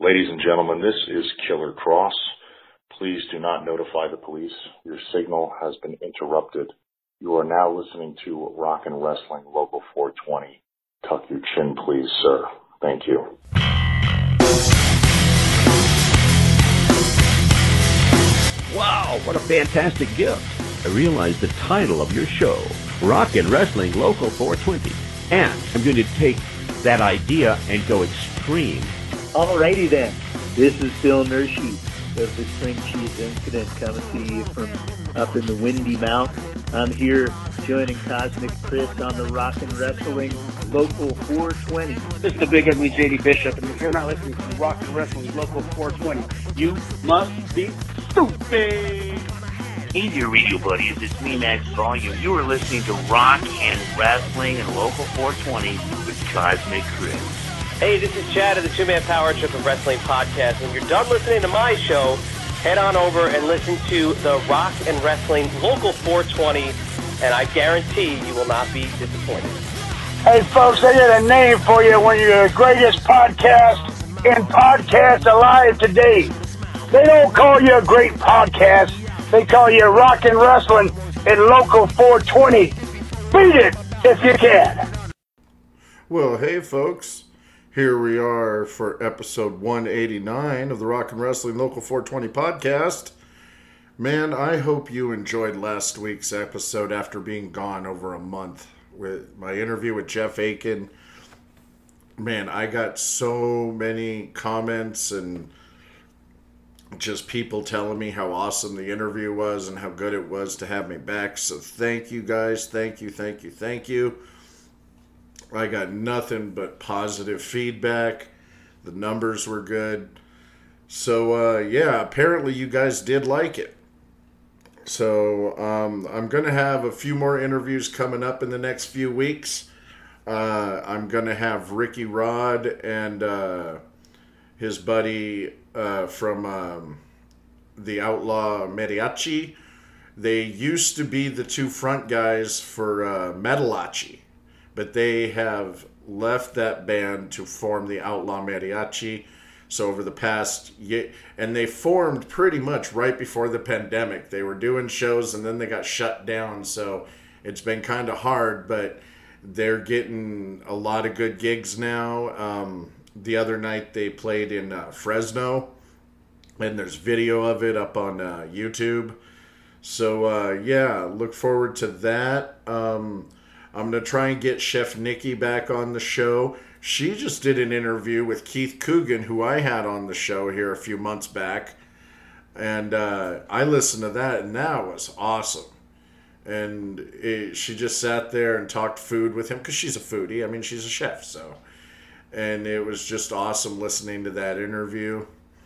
Ladies and gentlemen, this is Killer Kross. Please do not notify the police. Your signal has been interrupted. You are now listening to Rock and Wrestling Local 420. Tuck your chin, please, sir. Thank you. Wow, what a fantastic gift. I realize the title of your show, Rock and Wrestling Local 420. And I'm going to take that idea and go extreme. Alrighty then, this is Bill Nershi of the String Cheese Incident coming to you from up in the Windy Mountain. I'm here joining Cosmic Chris on the Rock and Wrestling Local 420. This is the Big Ugly JD Bishop, and if you're not listening to Rock and Wrestling Local 420, you must be stupid! Hey there, radio buddies, it's me, Max Volume. You are listening to Rock and Wrestling and Local 420 with Cosmic Chris. Hey, this is Chad of the Two Man Power Trip of Wrestling Podcast. When you're done listening to my show, head on over and listen to the Rock and Wrestling Local 420, and I guarantee you will not be disappointed. Hey, folks, I got a name for you when you're the greatest podcast in podcast alive today. They don't call you a great podcast. They call you Rock and Wrestling in Local 420. Beat it if you can. Well, hey, folks. Here we are for episode 189 of the Rock and Wrestling Local 420 podcast. Man, I hope you enjoyed last week's episode after being gone over a month with my interview with Jeff Aiken. Man, I got so many comments and just people telling me how awesome the interview was and how good it was to have me back. So thank you guys. Thank you. I got nothing but positive feedback. The numbers were good. So, apparently you guys did like it. So, I'm going to have a few more interviews coming up in the next few weeks. I'm going to have Ricky Rod and his buddy from the Outlaw Mariachi. They used to be the two front guys for Metalachi. But they have left that band to form the Outlaw Mariachi. So over the past year, and they formed pretty much right before the pandemic. They were doing shows and then they got shut down. So it's been kind of hard, but they're getting a lot of good gigs now. The other night they played in Fresno, and there's video of it up on YouTube. So look forward to that. I'm going to try and get Chef Nikki back on the show. She just did an interview with Keith Coogan, who I had on the show here a few months back. And I listened to that, and that was awesome. And she just sat there and talked food with him, because she's a foodie. I mean, she's a chef, so. And it was just awesome listening to that interview.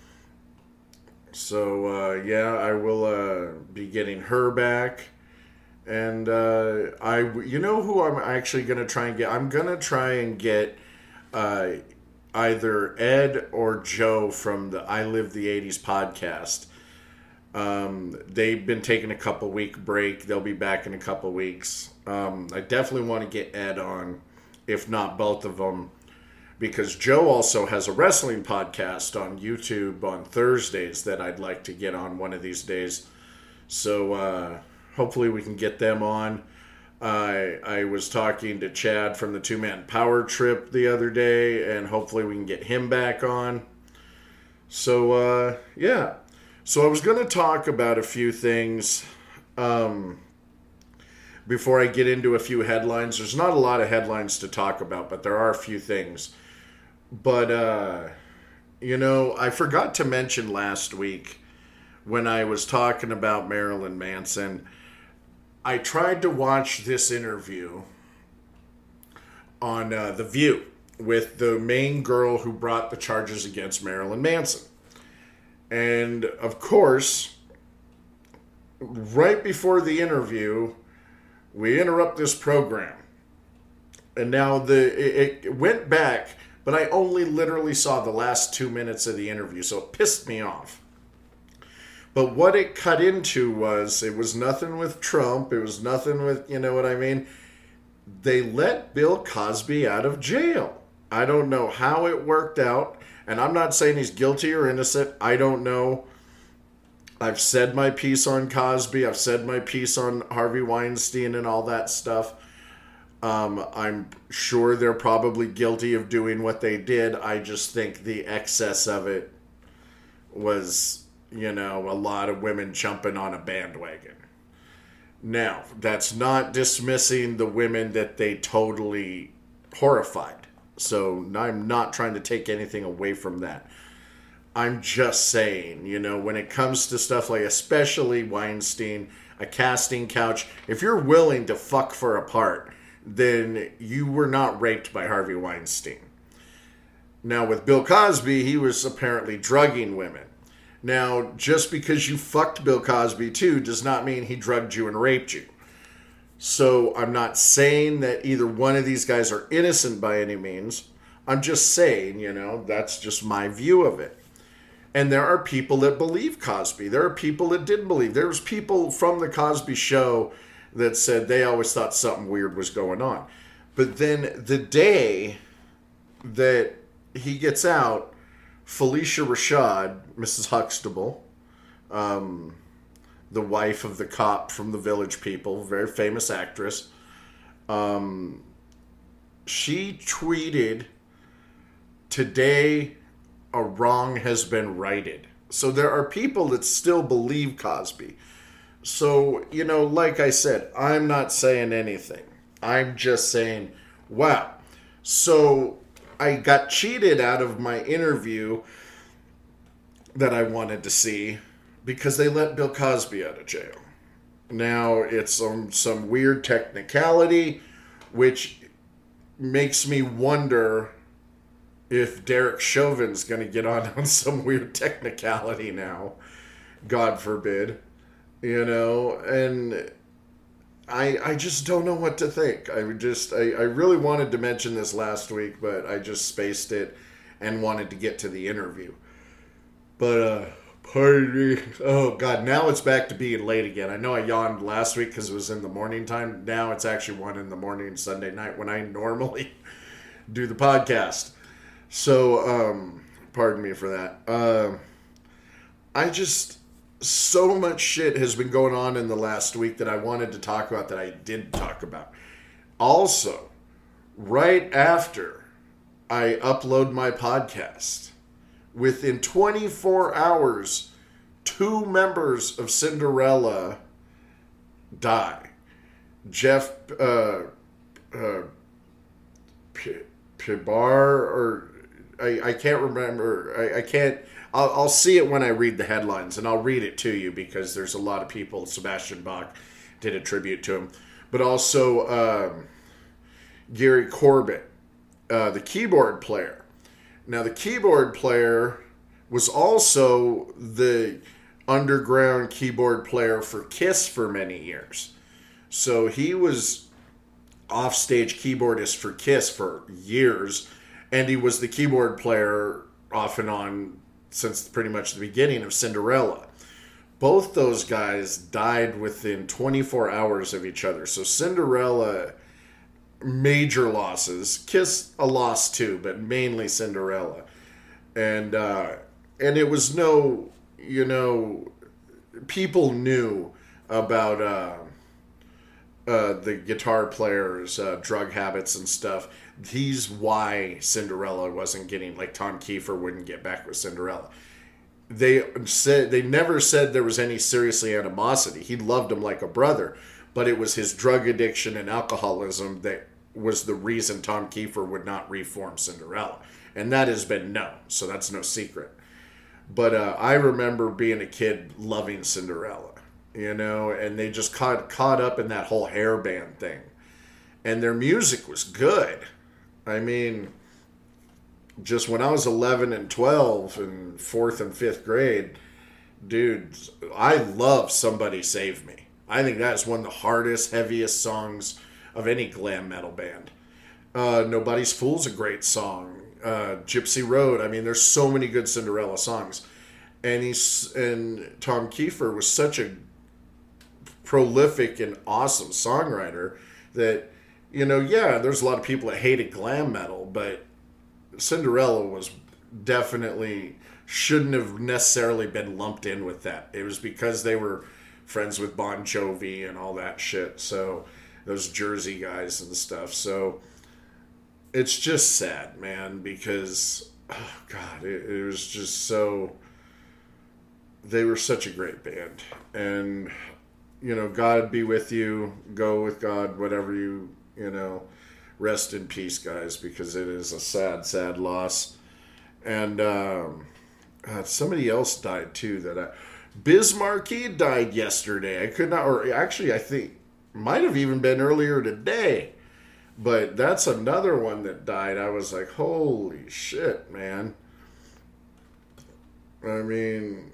So, I will be getting her back. And you know who I'm actually going to try and get? I'm going to try and get either Ed or Joe from the I Live the 80s podcast. They've been taking a couple week break. They'll be back in a couple weeks. I definitely want to get Ed on, if not both of them, because Joe also has a wrestling podcast on YouTube on Thursdays that I'd like to get on one of these days. So, hopefully we can get them on. I was talking to Chad from the Two Man Power Trip the other day, and hopefully we can get him back on. So, So I was going to talk about a few things before I get into a few headlines. There's not a lot of headlines to talk about, but there are a few things. But, I forgot to mention last week when I was talking about Marilyn Manson, I tried to watch this interview on The View with the main girl who brought the charges against Marilyn Manson. And, of course, right before the interview, we interrupt this program. And now it went back, but I only literally saw the last 2 minutes of the interview, so it pissed me off. But what it cut into was, it was nothing with Trump. It was nothing with, you know what I mean? They let Bill Cosby out of jail. I don't know how it worked out. And I'm not saying he's guilty or innocent. I don't know. I've said my piece on Cosby. I've said my piece on Harvey Weinstein and all that stuff. I'm sure they're probably guilty of doing what they did. I just think the excess of it was, a lot of women jumping on a bandwagon. Now, that's not dismissing the women that they totally horrified. So I'm not trying to take anything away from that. I'm just saying, when it comes to stuff like especially Weinstein, a casting couch, if you're willing to fuck for a part, then you were not raped by Harvey Weinstein. Now, with Bill Cosby, he was apparently drugging women. Now, just because you fucked Bill Cosby too does not mean he drugged you and raped you. So I'm not saying that either one of these guys are innocent by any means. I'm just saying, that's just my view of it. And there are people that believe Cosby. There are people that didn't believe. There was people from the Cosby Show that said they always thought something weird was going on. But then the day that he gets out, Felicia Rashad, Mrs. Huxtable, the wife of the cop from The Village People, very famous actress, she tweeted, "Today a wrong has been righted." So there are people that still believe Cosby. So, like I said, I'm not saying anything. I'm just saying, wow. So I got cheated out of my interview that I wanted to see because they let Bill Cosby out of jail. Now, it's some weird technicality, which makes me wonder if Derek Chauvin's going to get on some weird technicality now. God forbid. And I just don't know what to think. I really wanted to mention this last week, but I just spaced it and wanted to get to the interview. But, pardon me. Oh, God, now it's back to being late again. I know I yawned last week because it was in the morning time. Now it's actually 1 a.m. Sunday night when I normally do the podcast. So, pardon me for that. So much shit has been going on in the last week that I wanted to talk about that I didn't talk about. Also, right after I upload my podcast, within 24 hours, 2 members of Cinderella die. Jeff Pibar, or I can't remember. I can't. I'll see it when I read the headlines, and I'll read it to you because there's a lot of people. Sebastian Bach did a tribute to him. But also Gary Corbett, the keyboard player. Now, the keyboard player was also the underground keyboard player for Kiss for many years. So he was offstage keyboardist for Kiss for years, and he was the keyboard player off and on since pretty much the beginning of Cinderella. Both those guys died within 24 hours of each other. So Cinderella, major losses. Kiss, a loss too, but mainly Cinderella. And it was no, people knew about the guitar player's drug habits and stuff. He's why Cinderella wasn't getting, like Tom Kiefer wouldn't get back with Cinderella. They never said there was any seriously animosity. He loved him like a brother, but it was his drug addiction and alcoholism that was the reason Tom Kiefer would not reform Cinderella. And that has been known, so that's no secret. But I remember being a kid loving Cinderella, and they just caught up in that whole hair band thing. And their music was good. I mean, just when I was 11 and 12 in 4th and 5th grade, dude, I love Somebody Save Me. I think that's one of the hardest, heaviest songs of any glam metal band. Nobody's Fool's a great song. Gypsy Road. I mean, there's so many good Cinderella songs. And Tom Kiefer was such a prolific and awesome songwriter that, there's a lot of people that hated glam metal, but Cinderella was definitely shouldn't have necessarily been lumped in with that. It was because they were friends with Bon Jovi and all that shit. So those Jersey guys and stuff. So it's just sad, man, because, oh God, it was just so, they were such a great band. And, you know, God be with you, go with God, whatever you know, rest in peace, guys, because it is a sad, sad loss. And somebody else died too. Biz Markie died yesterday. I could not, or actually I think might have even been earlier today. But that's another one that died. I was like, holy shit, man. I mean,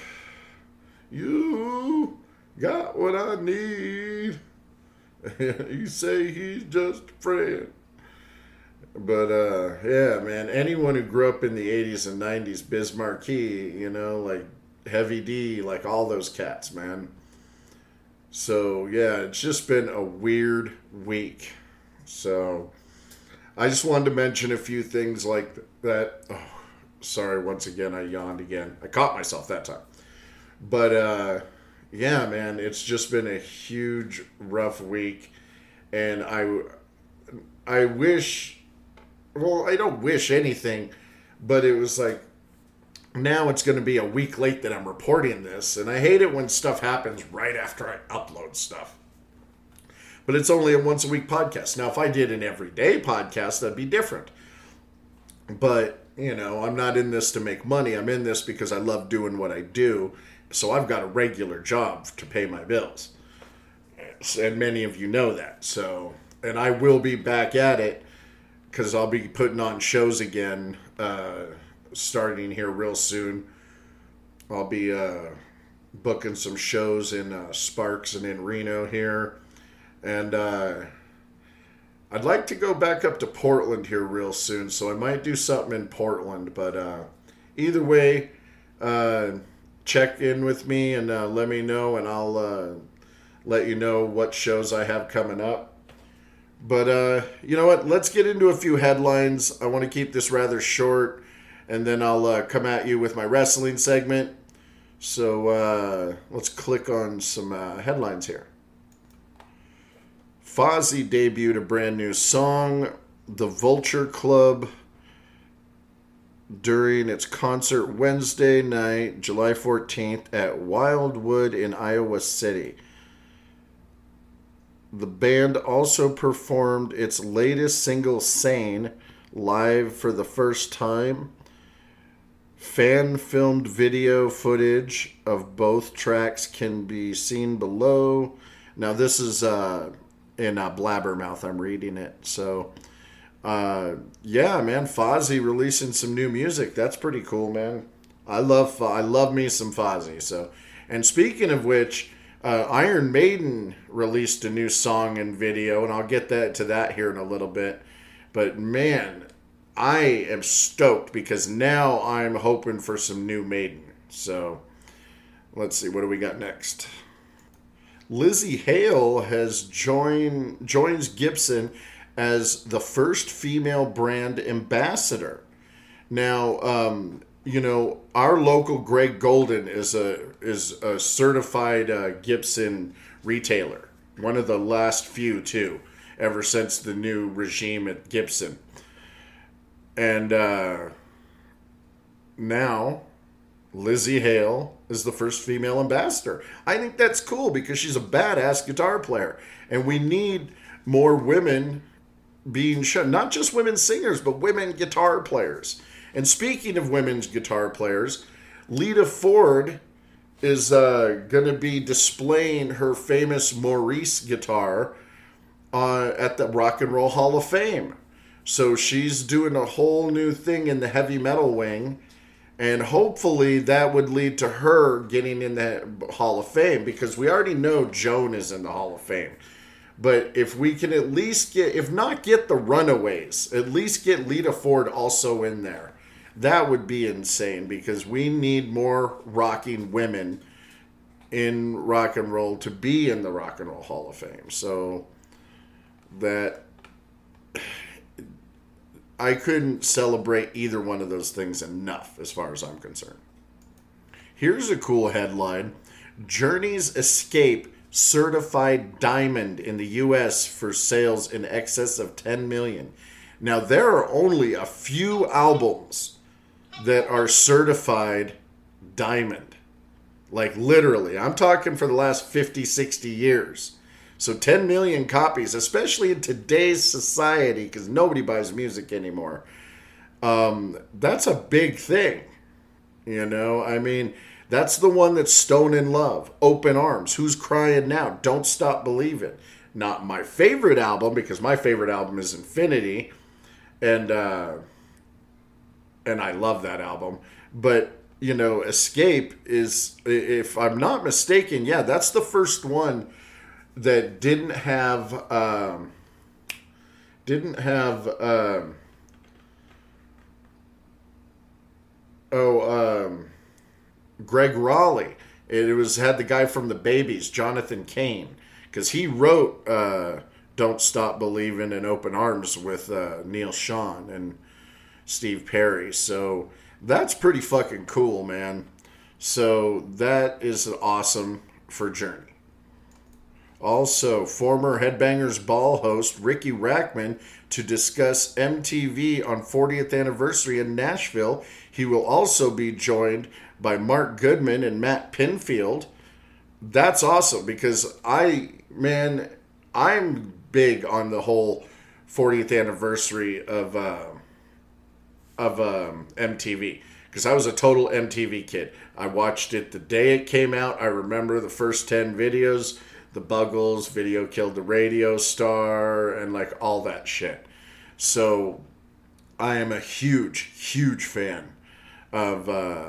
you got what I need. You say he's just a friend. But, yeah, man, anyone who grew up in the 80s and 90s, Biz Markie, you know, like Heavy D, like all those cats, man. So, yeah, it's just been a weird week. So, I just wanted to mention a few things like that. Oh, sorry, once again, I yawned again. I caught myself that time. But, yeah, man, it's just been a huge, rough week. And I wish, well, I don't wish anything, but it was like, now it's going to be a week late that I'm reporting this. And I hate it when stuff happens right after I upload stuff. But it's only a once-a-week podcast. Now, if I did an everyday podcast, that'd be different. But, you know, I'm not in this to make money. I'm in this because I love doing what I do. So I've got a regular job to pay my bills. And many of you know that. So, and I will be back at it because I'll be putting on shows again starting here real soon. I'll be booking some shows in Sparks and in Reno here. And I'd like to go back up to Portland here real soon, so I might do something in Portland. But either way, check in with me and let me know, and I'll let you know what shows I have coming up. But you know what? Let's get into a few headlines. I want to keep this rather short, and then I'll come at you with my wrestling segment. So let's click on some headlines here. Fozzy debuted a brand new song, The Vulture Club, during its concert Wednesday night, July 14th, at Wildwood in Iowa City. The band also performed its latest single, Sane, live for the first time. Fan-filmed video footage of both tracks can be seen below. Now, this is in Blabbermouth. I'm reading it. So, yeah, man, Fozzy releasing some new music. That's pretty cool, man. I love me some Fozzy. So, and speaking of which, Iron Maiden released a new song and video, and I'll get to that here in a little bit. But man, I am stoked because now I'm hoping for some new Maiden. So, let's see, what do we got next? Lzzy Hale has joins Gibson as the first female brand ambassador. Now, you know, our local Greg Golden is a certified Gibson retailer. One of the last few, too, ever since the new regime at Gibson. And now Lzzy Hale is the first female ambassador. I think that's cool because she's a badass guitar player. And we need more women being shown. Not just women singers, but women guitar players. And speaking of women's guitar players, Lita Ford is going to be displaying her famous Maurice guitar at the Rock and Roll Hall of Fame. So she's doing a whole new thing in the heavy metal wing. And hopefully that would lead to her getting in the Hall of Fame, because we already know Joan is in the Hall of Fame. But if we can at least get, if not get the Runaways, at least get Lita Ford also in there, that would be insane, because we need more rocking women in rock and roll to be in the Rock and Roll Hall of Fame. So that celebrate either one of those things enough as far as I'm concerned. Here's a cool headline. Journey's Escape certified diamond in the U.S. for sales in excess of 10 million. Now, there are only a few albums that are certified diamond. Like, literally. I'm talking for the last 50, 60 years. So 10 million copies, especially in today's society, because nobody buys music anymore. That's a big thing. You know, I mean, that's the one that's Stone in Love, Open Arms, Who's Crying Now, Don't Stop Believing. Not my favorite album, because my favorite album is Infinity, and I love that album. But, you know, Escape is, if I'm not mistaken, yeah, that's the first one that didn't have Greg Raleigh. It had the guy from the Babies, Jonathan Cain, because he wrote Don't Stop Believing and Open Arms with Neil Schon and Steve Perry. So that's pretty fucking cool, man. So that is awesome for Journey. Also, former Headbangers Ball host Ricky Rackman to discuss MTV on 40th anniversary in Nashville. He will also be joined by Mark Goodman and Matt Pinfield. That's awesome, because I'm big on the whole 40th anniversary of MTV, because I was a total MTV kid. I watched it the day it came out. I remember the first 10 videos, the Buggles, Video Killed the Radio Star, and like all that shit. So I am a huge, huge fan of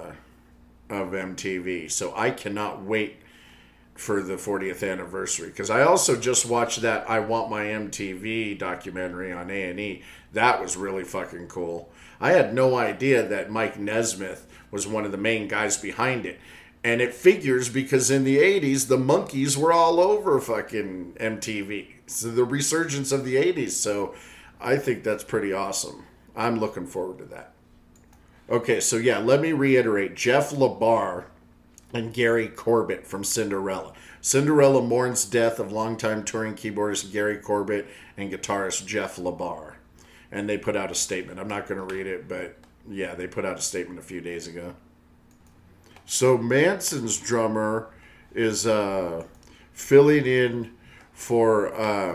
MTV. So I cannot wait for the 40th anniversary, because I also just watched that I Want My MTV documentary on A&E. That was really fucking cool. I had no idea that Mike Nesmith was one of the main guys behind it. And it figures, because in the 80s, the Monkees were all over fucking MTV. So the resurgence of the 80s. So I think that's pretty awesome. I'm looking forward to that. Okay, so yeah, let me reiterate. Jeff LaBar and Gary Corbett from Cinderella. Cinderella mourns death of longtime touring keyboardist Gary Corbett and guitarist Jeff LaBar. And they put out a statement. I'm not going to read it, but yeah, they put out a statement a few days ago. So Manson's drummer is filling in for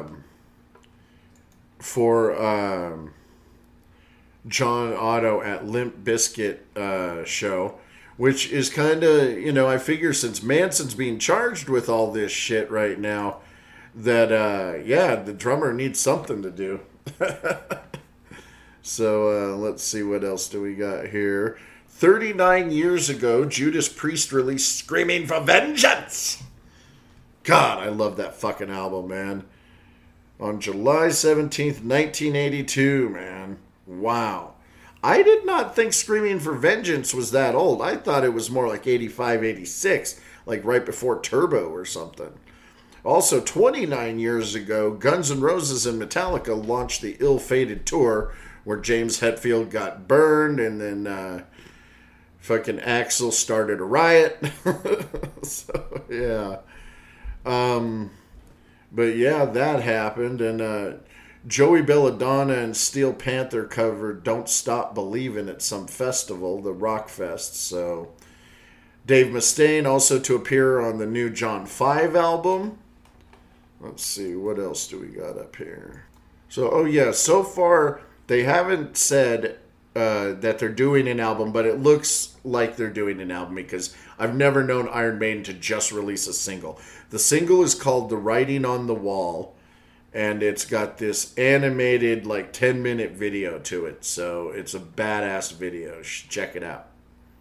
John Otto at Limp Bizkit show, which is kind of, you know, I figure since Manson's being charged with all this shit right now, that yeah, the drummer needs something to do. So let's see, what else do we got here. 39 years ago, Judas Priest released Screaming for Vengeance. God, I love that fucking album, man. On July 17th, 1982, man. Wow. I did not think Screaming for Vengeance was that old. I thought it was more like 85, 86, like right before Turbo or something. Also, 29 years ago, Guns N' Roses and Metallica launched the Ill-Fated Tour, where James Hetfield got burned, and then fucking Axl started a riot. So, yeah. But yeah, that happened. And Joey Belladonna and Steel Panther covered Don't Stop Believin' at some festival, the Rock Fest. So Dave Mustaine also to appear on the new John 5 album. Let's see, what else do we got up here? So, oh yeah, so far they haven't said that they're doing an album, but it looks like they're doing an album, because I've never known Iron Maiden to just release a single. The single is called The Writing on the Wall, and it's got this animated like 10-minute video to it, so it's a badass video. Check it out.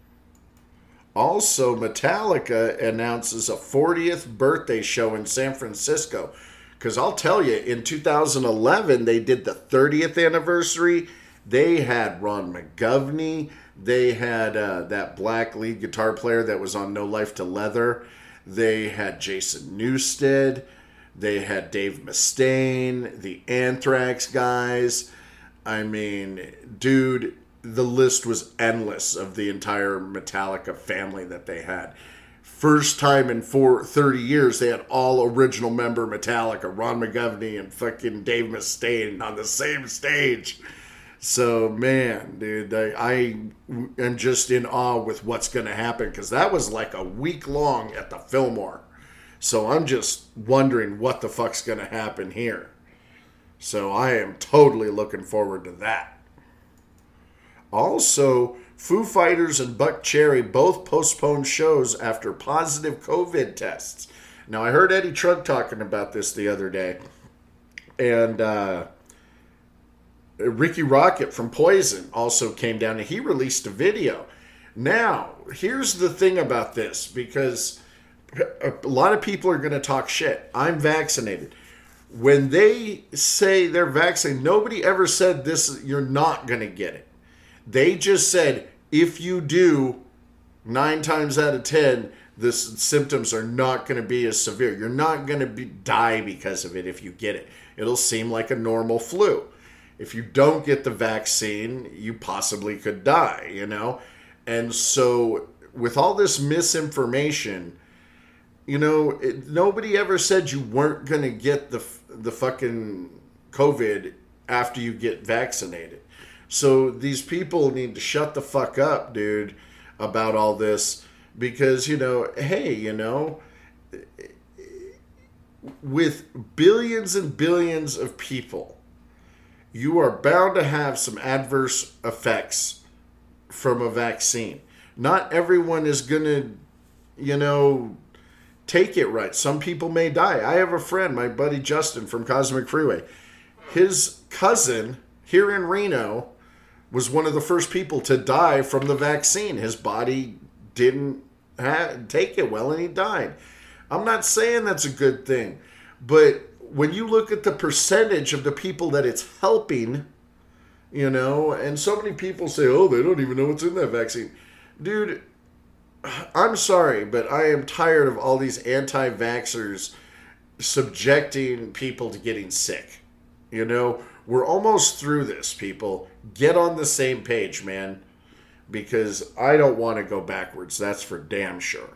Also, Metallica announces a 40th birthday show in San Francisco, because I'll tell you, in 2011 they did the 30th anniversary. They had Ron McGovney. They had that black lead guitar player that was on No Life to Leather. They had Jason Newsted. They had Dave Mustaine, the Anthrax guys. I mean, dude, the list was endless of the entire Metallica family that they had. First time in 30 years, they had all original member Metallica, Ron McGovney and fucking Dave Mustaine on the same stage. So, man, dude, I am just in awe with what's going to happen, because that was like a week long at the Fillmore. So I'm just wondering what the fuck's going to happen here. So I am totally looking forward to that. Also, Foo Fighters and Buck Cherry both postponed shows after positive COVID tests. Now, I heard Eddie Trunk talking about this the other day. And Ricky Rocket from Poison also came down, and he released a video. Now, here's the thing about this, because a lot of people are going to talk shit. I'm vaccinated. When they say they're vaccinated, nobody ever said this, you're not going to get it. They just said, if you do, 9 times out of 10, the symptoms are not going to be as severe. You're not going to die because of it if you get it. It'll seem like a normal flu. If you don't get the vaccine, you possibly could die, you know? And so with all this misinformation, you know, nobody ever said you weren't going to get the fucking COVID after you get vaccinated. So these people need to shut the fuck up, dude, about all this, because, you know, hey, you know, with billions and billions of people, you are bound to have some adverse effects from a vaccine. Not everyone is going to, you know, take it right. Some people may die. I have a friend, my buddy Justin from Cosmic Freeway. His cousin here in Reno was one of the first people to die from the vaccine. His body didn't take it well, and he died. I'm not saying that's a good thing, but when you look at the percentage of the people that it's helping, you know, and so many people say, oh, they don't even know what's in that vaccine. Dude, I'm sorry, but I am tired of all these anti-vaxxers subjecting people to getting sick. You know, we're almost through this, people. Get on the same page, man, because I don't want to go backwards. That's for damn sure.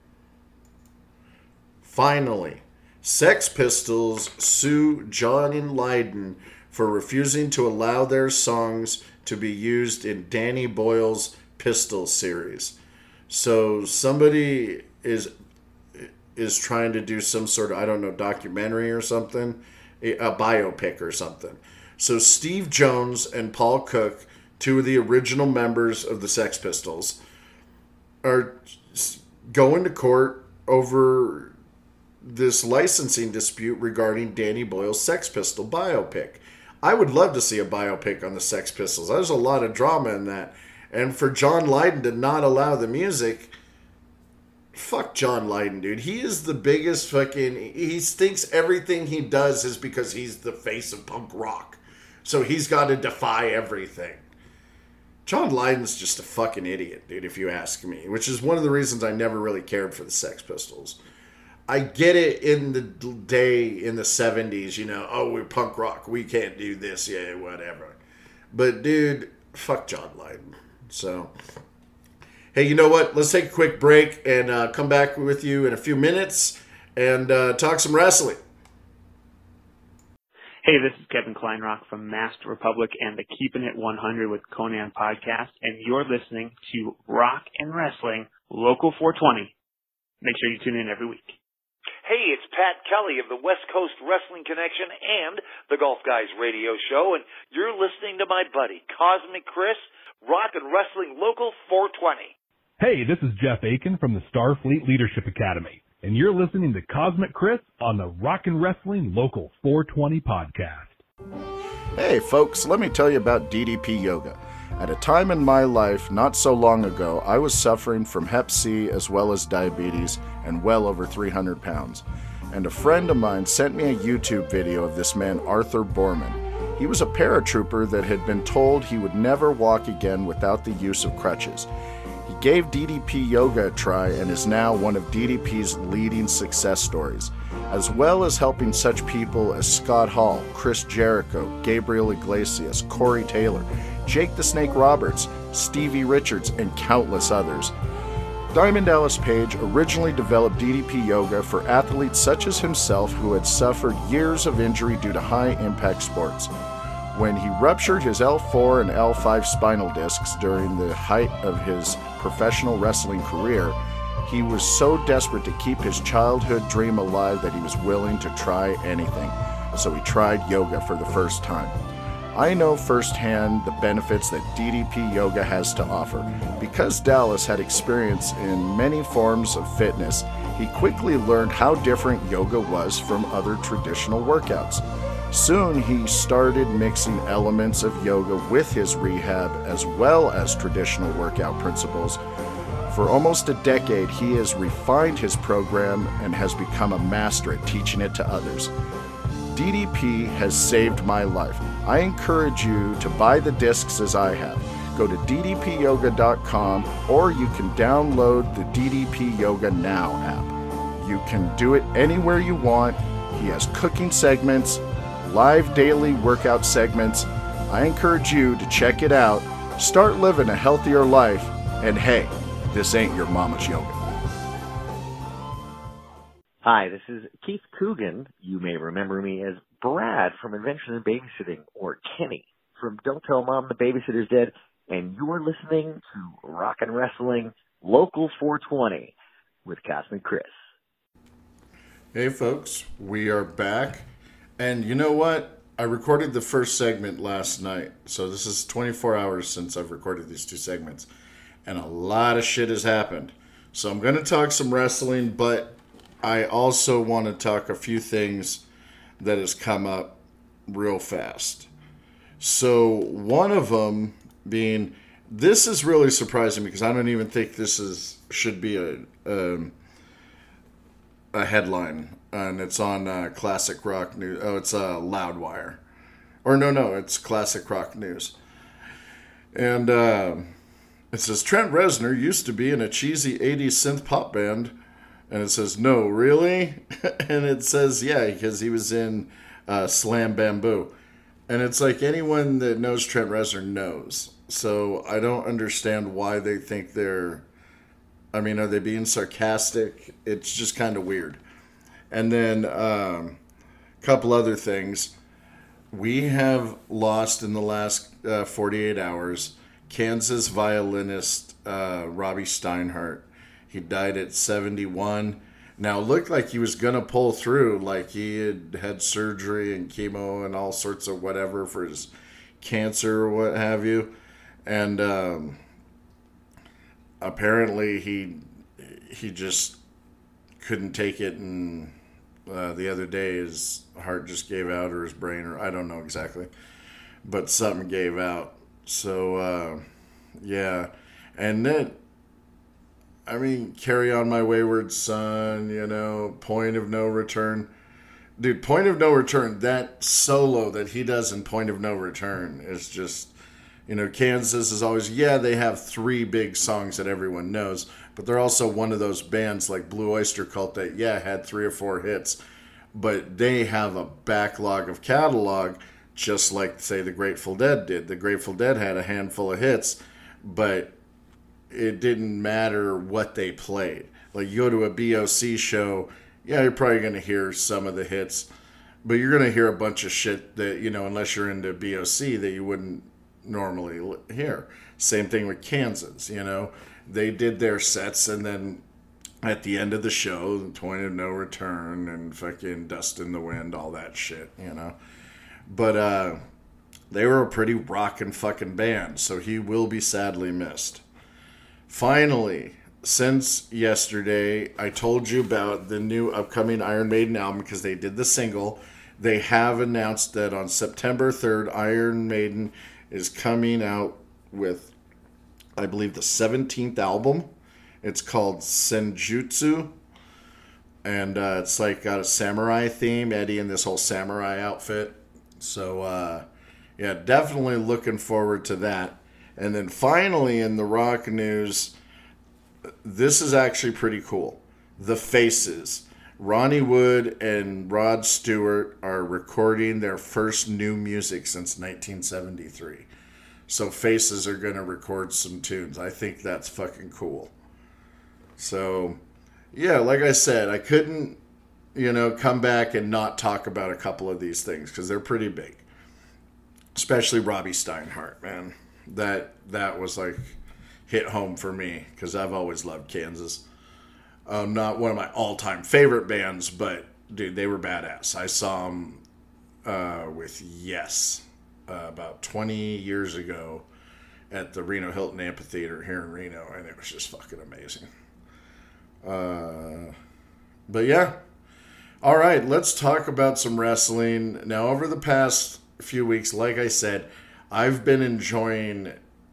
Finally, Sex Pistols sue John Lydon for refusing to allow their songs to be used in Danny Boyle's Pistol series. So somebody is trying to do some sort of, I don't know, documentary or something, a biopic or something. So Steve Jones and Paul Cook, two of the original members of the Sex Pistols, are going to court over this licensing dispute regarding Danny Boyle's Sex Pistol biopic. I would love to see a biopic on the Sex Pistols. There's a lot of drama in that. And for John Lydon to not allow the music, fuck John Lydon, dude. He is the biggest fucking... He thinks everything he does is because he's the face of punk rock. So he's got to defy everything. John Lydon's just a fucking idiot, dude, if you ask me. Which is one of the reasons I never really cared for the Sex Pistols. I get it in the day, in the 70s, you know, oh, we're punk rock, we can't do this, yeah, whatever. But, dude, fuck John Lydon. So, hey, you know what? Let's take a quick break and come back with you in a few minutes and talk some wrestling. Hey, this is Kevin Kleinrock from Masked Republic and the Keeping It 100 with Conan podcast, and you're listening to Rock and Wrestling Local 420. Make sure you tune in every week. Hey, it's Pat Kelly of the West Coast Wrestling Connection and the Golf Guys Radio Show, and you're listening to my buddy, Cosmic Chris, Rock and Wrestling Local 420. Hey, this is Jeff Aiken from the Starfleet Leadership Academy, and you're listening to Cosmic Chris on the Rock and Wrestling Local 420 podcast. Hey, folks, let me tell you about DDP Yoga. At a time in my life, not so long ago, I was suffering from Hep C as well as diabetes and well over 300 pounds. And a friend of mine sent me a YouTube video of this man, Arthur Borman. He was a paratrooper that had been told he would never walk again without the use of crutches. He gave DDP Yoga a try and is now one of DDP's leading success stories, as well as helping such people as Scott Hall, Chris Jericho, Gabriel Iglesias, Corey Taylor, Jake the Snake Roberts, Stevie Richards, and countless others. Diamond Dallas Page originally developed DDP Yoga for athletes such as himself who had suffered years of injury due to high-impact sports. When he ruptured his L4 and L5 spinal discs during the height of his professional wrestling career, he was so desperate to keep his childhood dream alive that he was willing to try anything. So he tried yoga for the first time. I know firsthand the benefits that DDP Yoga has to offer. Because Dallas had experience in many forms of fitness, he quickly learned how different yoga was from other traditional workouts. Soon he started mixing elements of yoga with his rehab as well as traditional workout principles. For almost a decade, he has refined his program and has become a master at teaching it to others. DDP has saved my life. I encourage you to buy the discs as I have. Go to ddpyoga.com or you can download the DDP Yoga Now app. You can do it anywhere you want. He has cooking segments, live daily workout segments. I encourage you to check it out. Start living a healthier life. And hey, this ain't your mama's yoga. Hi, this is Keith Coogan. You may remember me as Brad from Invention and Babysitting, or Kenny from Don't Tell Mom the Babysitter's Dead, and you're listening to Rock and Wrestling Local 420 with Cosmic Chris. Hey folks, we are back, and you know what? I recorded the first segment last night, so this is 24 hours since I've recorded these two segments, and a lot of shit has happened. So I'm going to talk some wrestling, but I also want to talk a few things that has come up real fast. So one of them being, this is really surprising because I don't even think this should be a headline, and it's on Classic Rock News. Oh, it's Loudwire, or no, it's Classic Rock News, and it says Trent Reznor used to be in a cheesy 80s synth pop band. And it says, no, really? And it says, yeah, because he was in Slam Bamboo. And it's like anyone that knows Trent Reznor knows. So I don't understand why they think are they being sarcastic? It's just kind of weird. And then a couple other things. We have lost in the last 48 hours Kansas violinist Robbie Steinhardt. He died at 71. Now, it looked like he was going to pull through, like he had surgery and chemo and all sorts of whatever for his cancer or what have you. And apparently he just couldn't take it, and the other day his heart just gave out, or his brain, or I don't know exactly. But something gave out. So, yeah. And then, Carry On My Wayward Son, Point of No Return. Dude, Point of No Return, that solo that he does in Point of No Return is just, Kansas is always, they have 3 big songs that everyone knows, but they're also one of those bands like Blue Oyster Cult that, had 3 or 4 hits, but they have a backlog of catalog, just like, say, the Grateful Dead did. The Grateful Dead had a handful of hits, but it didn't matter what they played. Like, you go to a BOC show, you're probably going to hear some of the hits, but you're going to hear a bunch of shit that, unless you're into BOC, that you wouldn't normally hear. Same thing with Kansas, They did their sets, and then at the end of the show, the Point of No Return and fucking Dust in the Wind, all that shit, But they were a pretty rockin' fucking band, so he will be sadly missed. Finally, since yesterday, I told you about the new upcoming Iron Maiden album because they did the single. They have announced that on September 3rd, Iron Maiden is coming out with, I believe, the 17th album. It's called Senjutsu. And it's like got a samurai theme, Eddie in this whole samurai outfit. So, definitely looking forward to that. And then finally in the rock news, this is actually pretty cool. The Faces. Ronnie Wood and Rod Stewart are recording their first new music since 1973. So Faces are going to record some tunes. I think that's fucking cool. So, yeah, like I said, I couldn't, come back and not talk about a couple of these things because they're pretty big. Especially Robbie Steinhardt, man. That was like hit home for me because I've always loved Kansas. Not one of my all-time favorite bands, but dude, they were badass. I saw them with Yes about 20 years ago at the Reno Hilton Amphitheater here in Reno, and it was just fucking amazing. But yeah. All right, let's talk about some wrestling. Now, over the past few weeks, like I said, I've been enjoying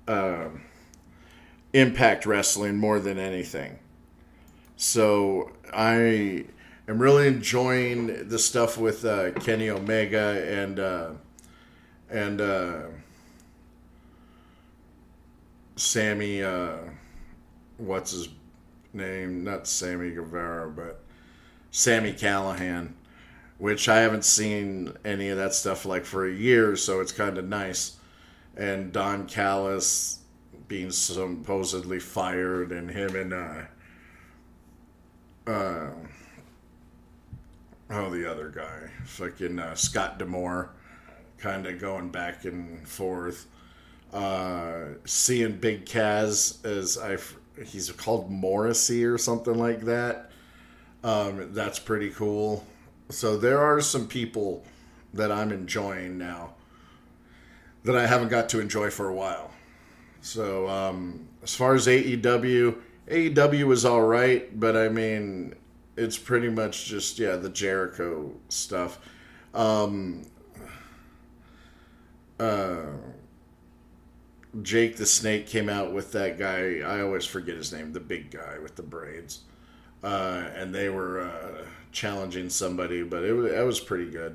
Impact Wrestling more than anything. So I am really enjoying the stuff with Kenny Omega and Sammy, what's his name? Not Sammy Guevara, but Sammy Callahan, which I haven't seen any of that stuff like for a year, so it's kind of nice. And Don Callis being supposedly fired, and him and the other guy, fucking Scott D'Amore, kind of going back and forth. Seeing Big Kaz as he's called Morrissey or something like that. That's pretty cool. So there are some people that I'm enjoying now that I haven't got to enjoy for a while. So as far as AEW is all right, but I mean, it's pretty much just, the Jericho stuff. Jake the Snake came out with that guy, I always forget his name, the big guy with the braids. And they were challenging somebody, but it was pretty good.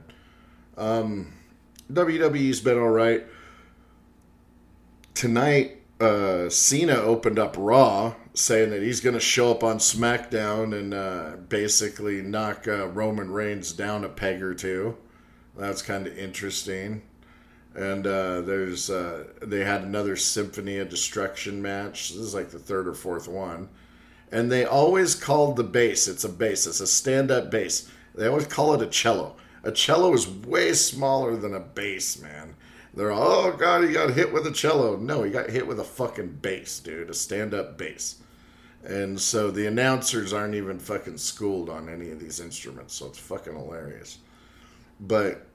WWE's been all right. Tonight, Cena opened up Raw, saying that he's going to show up on SmackDown and basically knock Roman Reigns down a peg or two. That's kind of interesting. And they had another Symphony of Destruction match. This is like the third or fourth one. And they always called the bass, it's a bass, it's a stand-up bass. They always call it a cello. A cello is way smaller than a bass, man. They're all, oh God, he got hit with a cello. No, he got hit with a fucking bass, dude, a stand-up bass. And so the announcers aren't even fucking schooled on any of these instruments, so it's fucking hilarious. But,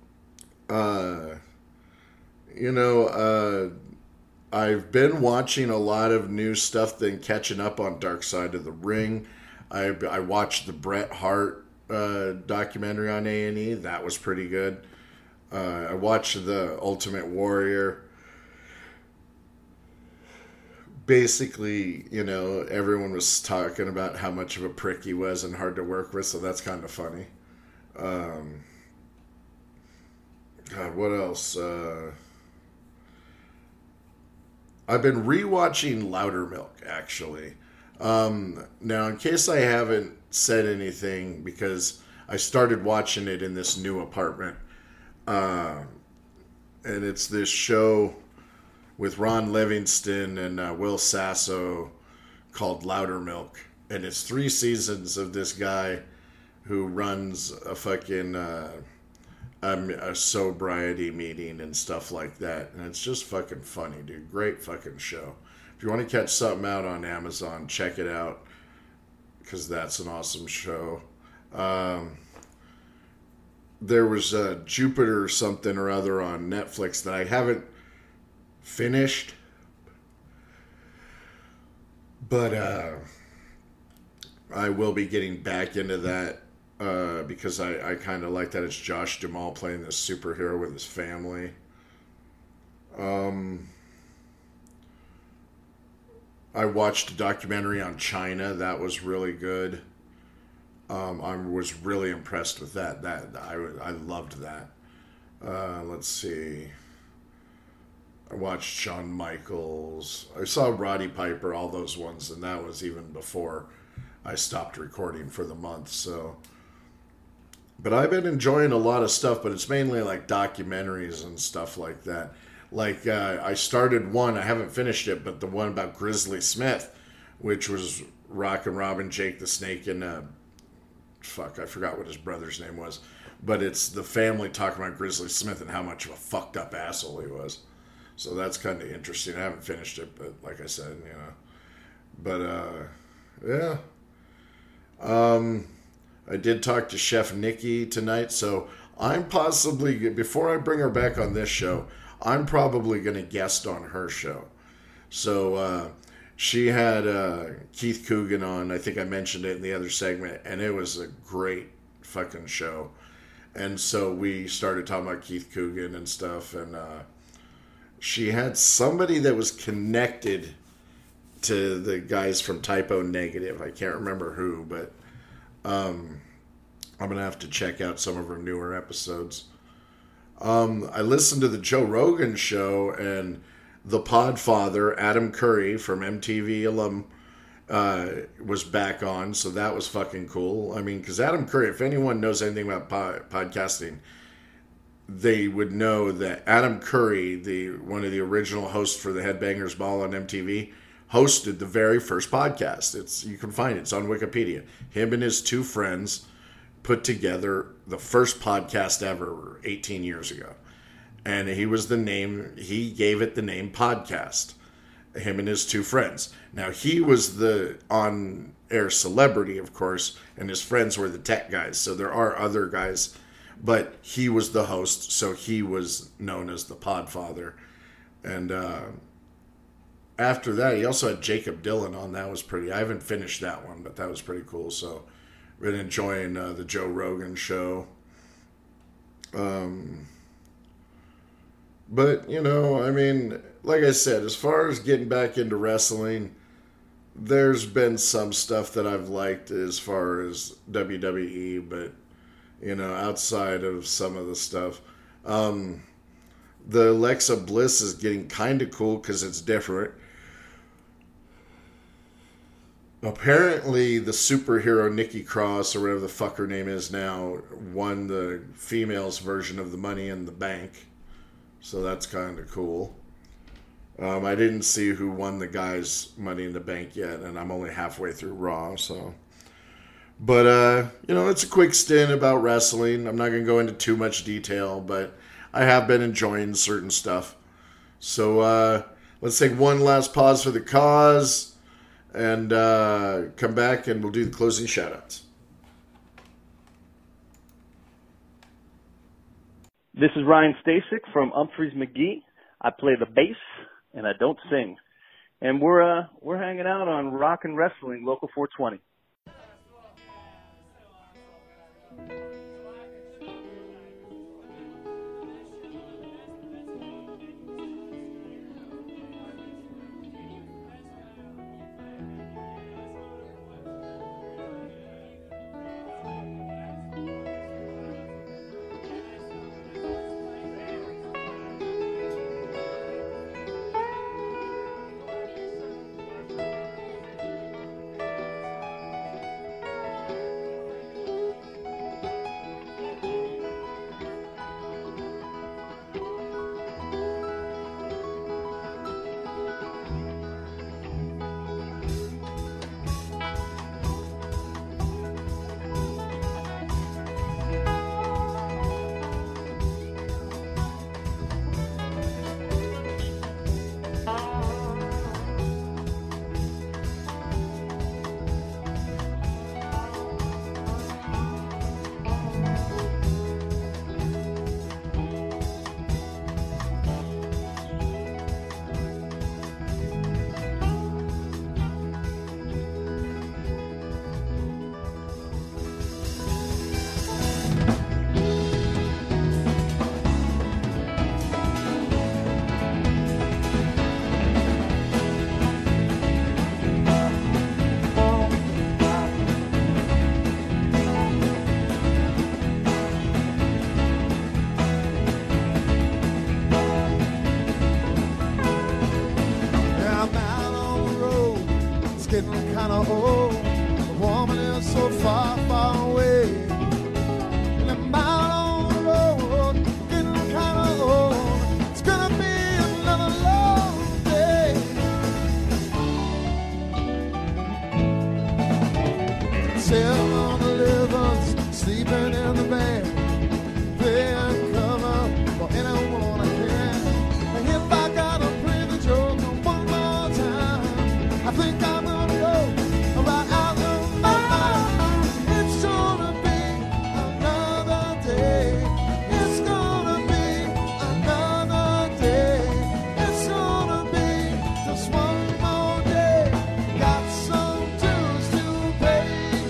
I've been watching a lot of new stuff, then catching up on Dark Side of the Ring. I watched the Bret Hart documentary on A&E. That was pretty good. I watched the Ultimate Warrior. Basically, everyone was talking about how much of a prick he was and hard to work with, so that's kind of funny. God, what else? I've been rewatching Loudermilk, actually. Now, in case I haven't said anything, because I started watching it in this new apartment, and it's this show with Ron Livingston and Will Sasso called Loudermilk, and it's 3 seasons of this guy who runs a fucking a sobriety meeting and stuff like that, and it's just fucking funny, dude. Great fucking show. If you want to catch something out on Amazon, check it out, because that's an awesome show. There was Jupiter something or other on Netflix that I haven't finished, but I will be getting back into that. Because I kind of like that it's Josh Duhamel playing this superhero with his family. I watched a documentary on China. That was really good. I was really impressed with that. I loved that. Let's see. I watched Shawn Michaels. I saw Roddy Piper, all those ones, and that was even before I stopped recording for the month. So, but I've been enjoying a lot of stuff, but it's mainly like documentaries and stuff like that. Like I started one, I haven't finished it, but the one about Grizzly Smith, which was Rockin' Robin, Jake the Snake, and I forgot what his brother's name was. But it's the family talking about Grizzly Smith and how much of a fucked up asshole he was. So that's kind of interesting. I haven't finished it, but like I said, yeah. I did talk to Chef Nikki tonight, so I'm possibly, before I bring her back on this show, I'm probably going to guest on her show. So she had Keith Coogan on. I think I mentioned it in the other segment, and it was a great fucking show. And so we started talking about Keith Coogan and stuff, and she had somebody that was connected to the guys from Typo Negative. I can't remember who, but I'm going to have to check out some of her newer episodes. I listened to the Joe Rogan show, and the Podfather, Adam Curry from MTV alum, was back on, so that was fucking cool. I mean, because Adam Curry, if anyone knows anything about podcasting, they would know that Adam Curry, one of the original hosts for the Headbangers Ball on MTV, hosted the very first podcast. You can find it. It's on Wikipedia. Him and his two friends put together the first podcast ever 18 years ago. And he gave it the name Podcast. Him and his two friends. Now, he was the on-air celebrity, of course, and his friends were the tech guys. So there are other guys, but he was the host, so he was known as the Podfather. And after that, he also had Jacob Dylan on. That was I haven't finished that one, but that was pretty cool. So, been enjoying the Joe Rogan show. But, I mean, like I said, as far as getting back into wrestling, there's been some stuff that I've liked as far as WWE, but, outside of some of the stuff. The Alexa Bliss is getting kind of cool because it's different. Apparently, the superhero Nikki Cross, or whatever the fuck her name is now, won the females' version of the Money in the Bank. So that's kind of cool. I didn't see who won the guys' Money in the Bank yet, and I'm only halfway through Raw, so. But, it's a quick stint about wrestling. I'm not going to go into too much detail, but I have been enjoying certain stuff. So, let's take one last pause for the cause. And come back and we'll do the closing shoutouts. This is Ryan Stasik from Humphreys McGee. I play the bass and I don't sing. And we're hanging out on Rockin' Wrestling Local 420. 7-Elevens, sleeping in the van. Then cover for anyone I can. And if I gotta play the joke one more time, I think I'm gonna go right out of my mind. It's gonna be another day. It's gonna be another day. It's gonna be just one more day. Got some dues to pay.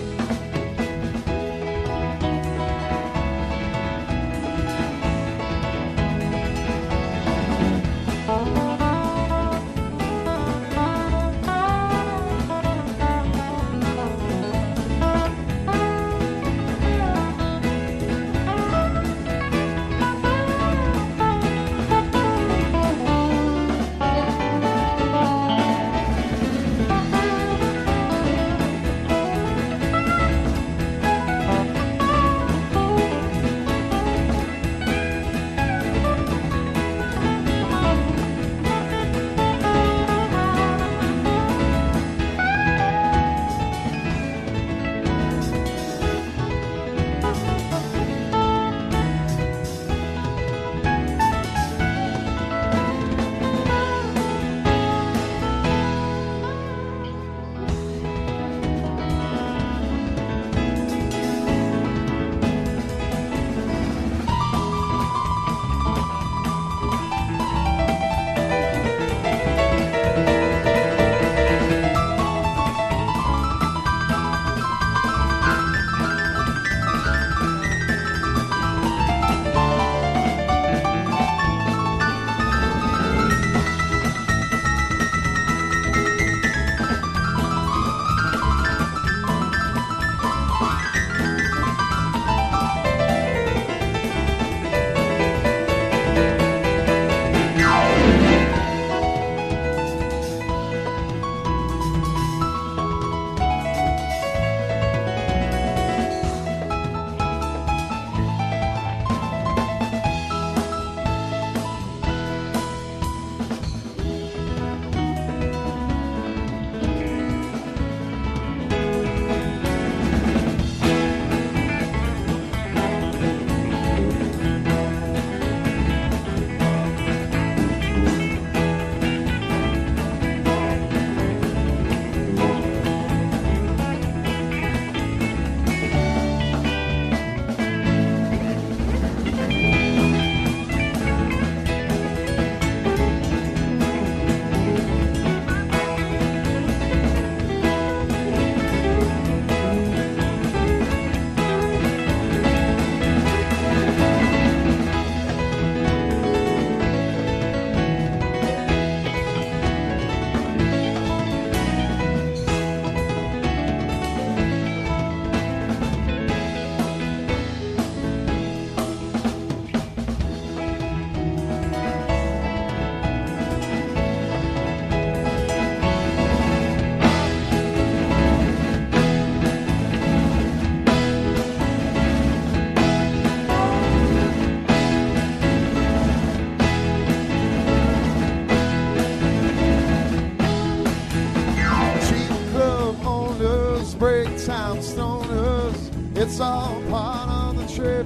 Break-time stoners, it's all part of the trip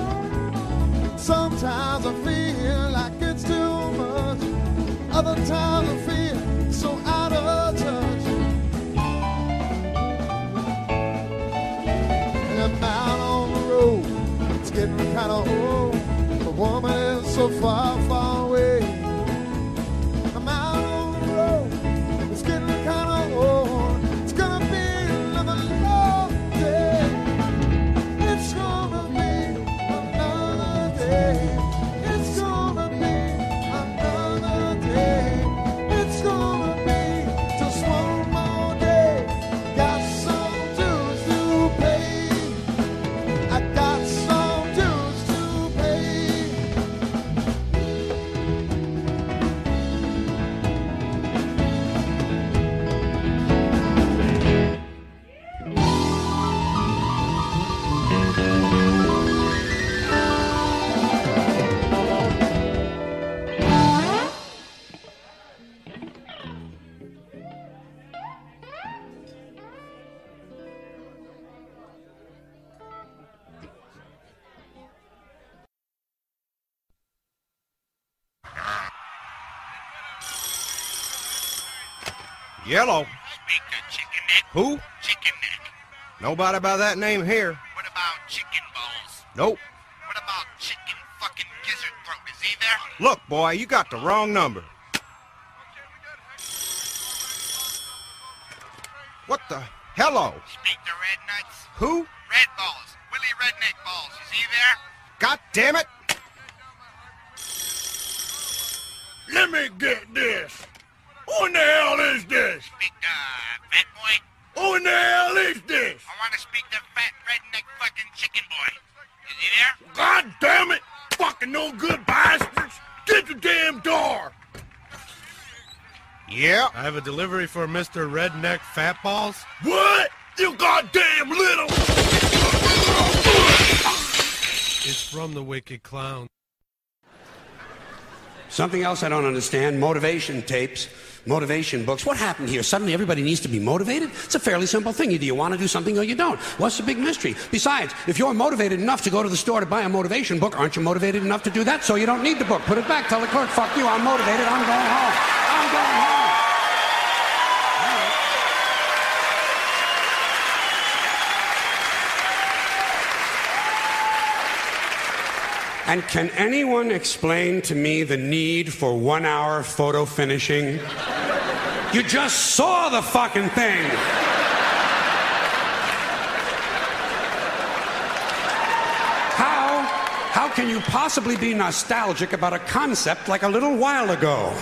now. Sometimes I feel like it's too much, other times I feel so out of touch. And I'm out on the road, it's getting kind of old. The woman is so far, far away. I'm out on the road, it's getting kind of old. Yellow. Speak to Chicken Neck. Who? Chicken Neck. Nobody by that name here. What about Chicken Balls? Nope. What about Chicken fucking Gizzard Throat? Is he there? Look, boy, you got the wrong number. What the hello? Speak to Red Nuts. Who? Red Balls. Willie Redneck Balls. Is he there? God damn it! Let me get this. Who in the hell is this? Speak to Fat Boy. Who in the hell is this? I want to speak to Fat Redneck fucking Chicken Boy. Is he there? God damn it! Fucking no good bastards! Get the damn door! Yeah? I have a delivery for Mr. Redneck Fat Balls. What? You goddamn little... It's from the Wicked Clown. Something else I don't understand, motivation tapes, motivation books. What happened here? Suddenly everybody needs to be motivated? It's a fairly simple thing. Either you want to do something or you don't. What's the big mystery? Besides, if you're motivated enough to go to the store to buy a motivation book, aren't you motivated enough to do that? So you don't need the book. Put it back. Tell the clerk, fuck you, I'm motivated, I'm going home. I'm going home. And can anyone explain to me the need for 1 hour photo finishing? You just saw the fucking thing. How can you possibly be nostalgic about a concept like a little while ago?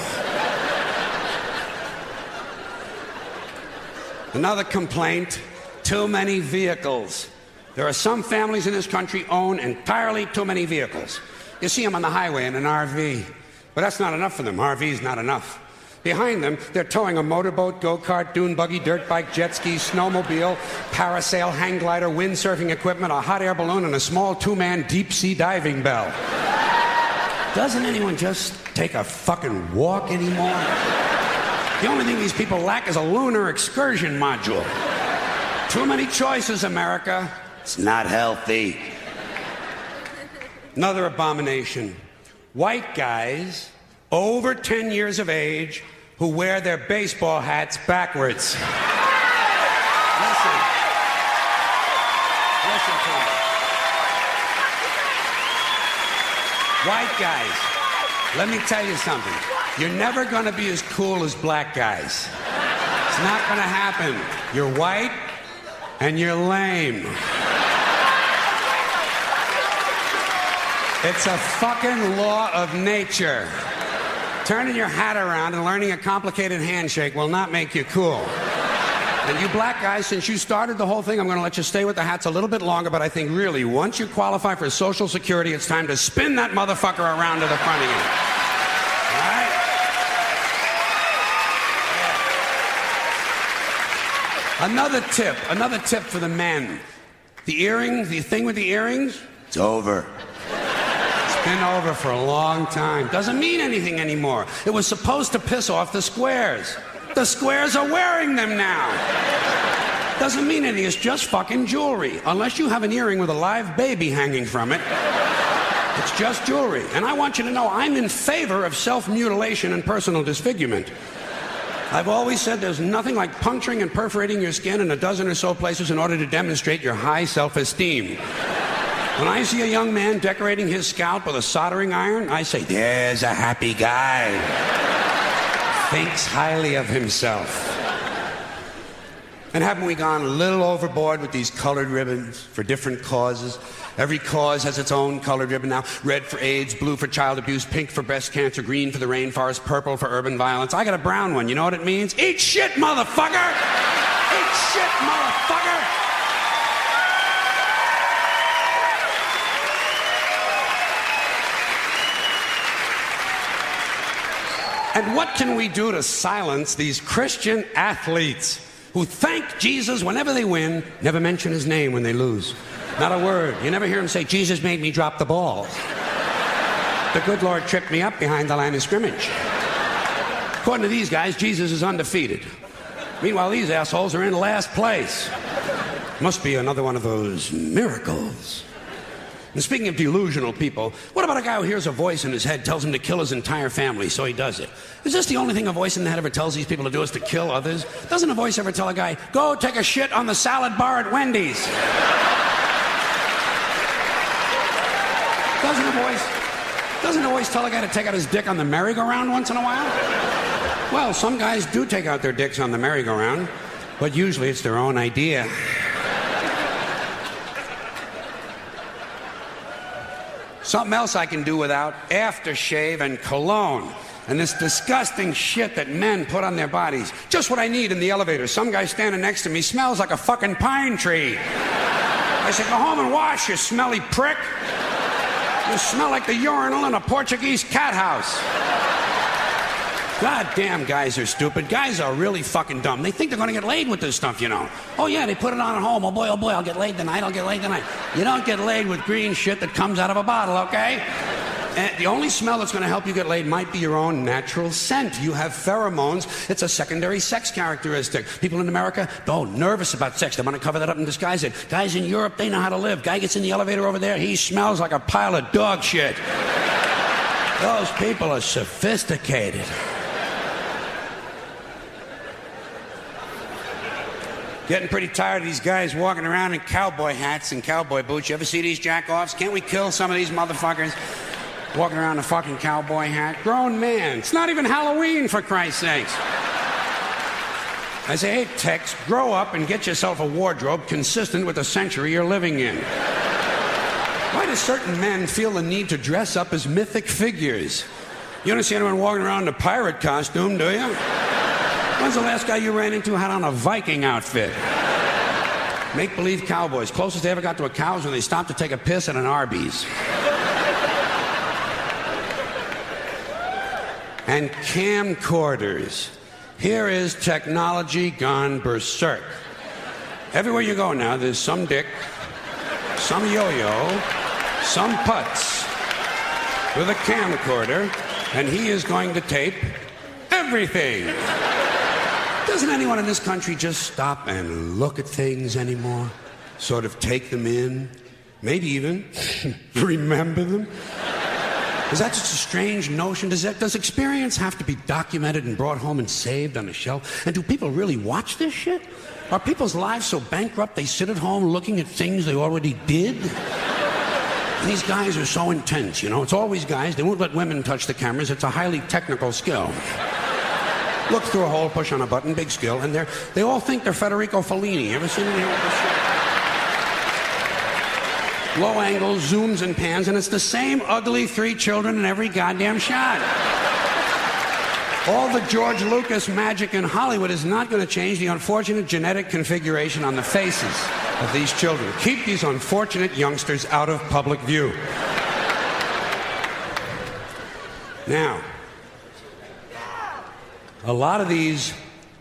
Another complaint, too many vehicles. There are some families in this country own entirely too many vehicles. You see them on the highway in an RV. But that's not enough for them. RV's not enough. Behind them, they're towing a motorboat, go-kart, dune buggy, dirt bike, jet ski, snowmobile, parasail, hang glider, windsurfing equipment, a hot air balloon, and a small two-man deep-sea diving bell. Doesn't anyone just take a fucking walk anymore? The only thing these people lack is a lunar excursion module. Too many choices, America. It's not healthy. Another abomination. White guys over 10 years of age who wear their baseball hats backwards. Listen to me. White guys, let me tell you something. You're never going to be as cool as black guys. It's not going to happen. You're white and you're lame. It's a fucking law of nature. Turning your hat around and learning a complicated handshake will not make you cool. And you black guys, since you started the whole thing, I'm going to let you stay with the hats a little bit longer, but I think really, once you qualify for Social Security, it's time to spin that motherfucker around to the front again. All right? Another tip for the men. The earrings, the thing with the earrings, it's over. Been over for a long time. Doesn't mean anything anymore. It was supposed to piss off the squares. The squares are wearing them now. Doesn't mean anything. It's just fucking jewelry. Unless you have an earring with a live baby hanging from it. It's just jewelry. And I want you to know I'm in favor of self-mutilation and personal disfigurement. I've always said there's nothing like puncturing and perforating your skin in a dozen or so places in order to demonstrate your high self-esteem. When I see a young man decorating his scalp with a soldering iron, I say, there's a happy guy. Thinks highly of himself. And haven't we gone a little overboard with these colored ribbons for different causes? Every cause has its own colored ribbon now. Red for AIDS, blue for child abuse, pink for breast cancer, green for the rainforest, purple for urban violence. I got a brown one. You know what it means? Eat shit, motherfucker! Eat shit, motherfucker! And what can we do to silence these Christian athletes who thank Jesus whenever they win, never mention his name when they lose? Not a word. You never hear him say, Jesus made me drop the ball. The good Lord tripped me up behind the line of scrimmage. According to these guys, Jesus is undefeated. Meanwhile, these assholes are in last place. Must be another one of those miracles. And speaking of delusional people, what about a guy who hears a voice in his head tells him to kill his entire family, so he does it? Is this the only thing a voice in the head ever tells these people to do is to kill others? Doesn't a voice ever tell a guy, go take a shit on the salad bar at Wendy's? Doesn't a voice tell a guy to take out his dick on the merry-go-round once in a while? Well, some guys do take out their dicks on the merry-go-round, but usually it's their own idea. Something else I can do without: aftershave and cologne. And this disgusting shit that men put on their bodies. Just what I need in the elevator. Some guy standing next to me smells like a fucking pine tree. I said, go home and wash, you smelly prick. You smell like the urinal in a Portuguese cat house. Goddamn, guys are stupid. Guys are really fucking dumb. They think they're gonna get laid with this stuff, you know. Oh yeah, they put it on at home. Oh boy, I'll get laid tonight, You don't get laid with green shit that comes out of a bottle, okay? And the only smell that's going to help you get laid might be your own natural scent. You have pheromones. It's a secondary sex characteristic. People in America, nervous about sex. They want to cover that up and disguise it. Guys in Europe, they know how to live. Guy gets in the elevator over there, he smells like a pile of dog shit. Those people are sophisticated. Getting pretty tired of these guys walking around in cowboy hats and cowboy boots. You ever see these jack-offs? Can't we kill some of these motherfuckers? Walking around in a fucking cowboy hat. Grown man. It's not even Halloween, for Christ's sakes. I say, hey, Tex, grow up and get yourself a wardrobe consistent with the century you're living in. Why do certain men feel the need to dress up as mythic figures? You don't see anyone walking around in a pirate costume, do you? When's the last guy you ran into had on a Viking outfit? Make-believe cowboys. Closest they ever got to a cow is when they stopped to take a piss at an Arby's. And camcorders. Here is technology gone berserk. Everywhere you go now, there's some dick, some yo-yo, some putz with a camcorder, and he is going to tape everything. Doesn't anyone in this country just stop and look at things anymore? Sort of take them in? Maybe even remember them? Is that just a strange notion? Does experience have to be documented and brought home and saved on a shelf? And do people really watch this shit? Are people's lives so bankrupt they sit at home looking at things they already did? And these guys are so intense, you know? It's always guys. They won't let women touch the cameras. It's a highly technical skill. Look through a hole, push on a button, big skill, and they all think they're Federico Fellini. You ever seen any of this shit? Low angles, zooms and pans, and it's the same ugly 3 children in every goddamn shot. All the George Lucas magic in Hollywood is not going to change the unfortunate genetic configuration on the faces of these children. Keep these unfortunate youngsters out of public view. Now, a lot of these